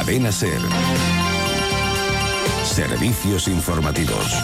Cadena SER. Servicios informativos.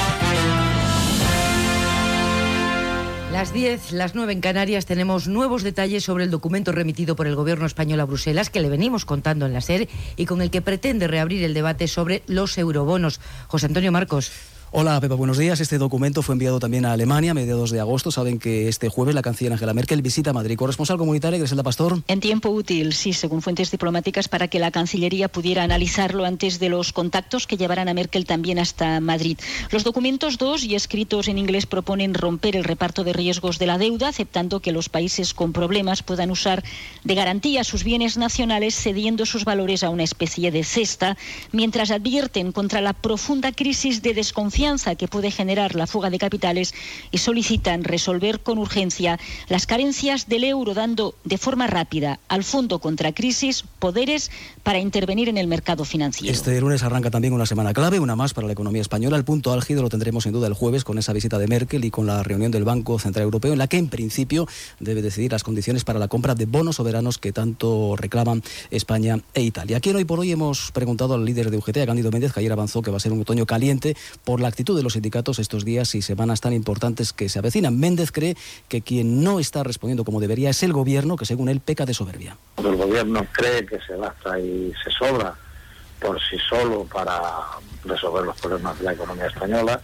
Las 10, las 9 en Canarias, tenemos nuevos detalles sobre el documento remitido por el Gobierno español a Bruselas, que le venimos contando en la SER y con el que pretende reabrir el debate sobre los eurobonos. José Antonio Marcos. Hola, Pepa, buenos días. Este documento fue enviado también a Alemania a mediados de agosto. Saben que este jueves la canciller Angela Merkel visita Madrid. Corresponsal comunitaria, Griselda Pastor. En tiempo útil, sí, según fuentes diplomáticas, para que la Cancillería pudiera analizarlo antes de los contactos que llevarán a Merkel también hasta Madrid. Los documentos 2 y escritos en inglés proponen romper el reparto de riesgos de la deuda, aceptando que los países con problemas puedan usar de garantía sus bienes nacionales, cediendo sus valores a una especie de cesta, mientras advierten contra la profunda crisis de desconfianza que puede generar la fuga de capitales y solicitan resolver con urgencia las carencias del euro, dando de forma rápida al Fondo contra Crisis poderes para intervenir en el mercado financiero. Este lunes arranca también una semana clave, una más para la economía española. El punto álgido lo tendremos sin duda el jueves con esa visita de Merkel y con la reunión del Banco Central Europeo, en la que en principio debe decidir las condiciones para la compra de bonos soberanos que tanto reclaman España e Italia. Aquí en Hoy por Hoy hemos preguntado al líder de UGT, a Cándido Méndez, que ayer avanzó que va a ser un otoño caliente por la actitud de los sindicatos estos días y semanas tan importantes que se avecinan. Méndez cree que quien no está respondiendo como debería es el gobierno, que según él peca de soberbia. El gobierno cree que se basta y se sobra por sí solo para resolver los problemas de la economía española,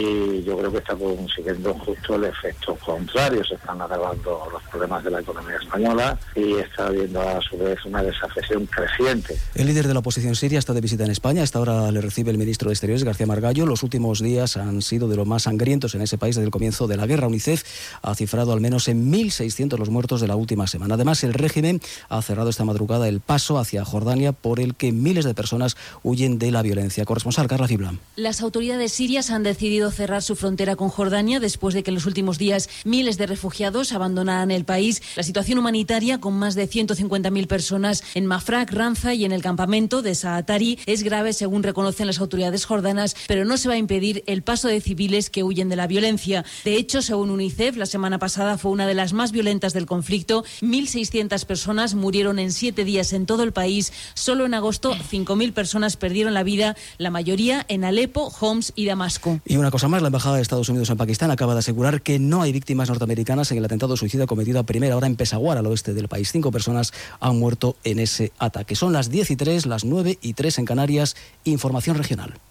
y yo creo que está consiguiendo justo el efecto contrario. Se están agravando los problemas de la economía española y está habiendo a su vez una desafección creciente. El líder de la oposición siria está de visita en España. A esta hora le recibe el ministro de Exteriores, García Margallo. Los últimos días han sido de los más sangrientos en ese país desde el comienzo de la guerra. UNICEF ha cifrado al menos en 1.600 los muertos de la última semana. Además, el régimen ha cerrado esta madrugada el paso hacia Jordania, por el que miles de personas huyen de la violencia. Corresponsal Carla Ciblan. Las autoridades sirias han decidido cerrar su frontera con Jordania después de que en los últimos días miles de refugiados abandonaran el país. La situación humanitaria, con más de 150.000 personas en Mafraq, Ranza y en el campamento de Saatari, es grave según reconocen las autoridades jordanas, pero no se va a impedir el paso de civiles que huyen de la violencia. De hecho, según UNICEF, la semana pasada fue una de las más violentas del conflicto. 1.600 personas murieron en 7 días en todo el país. Solo en agosto 5.000 personas perdieron la vida, la mayoría en Alepo, Homs y Damasco. Y una cosa más, la Embajada de Estados Unidos en Pakistán acaba de asegurar que no hay víctimas norteamericanas en el atentado suicida cometido a primera hora en Peshawar, al oeste del país. 5 personas han muerto en ese ataque. Son las 10:03, las 9:03 en Canarias. Información regional.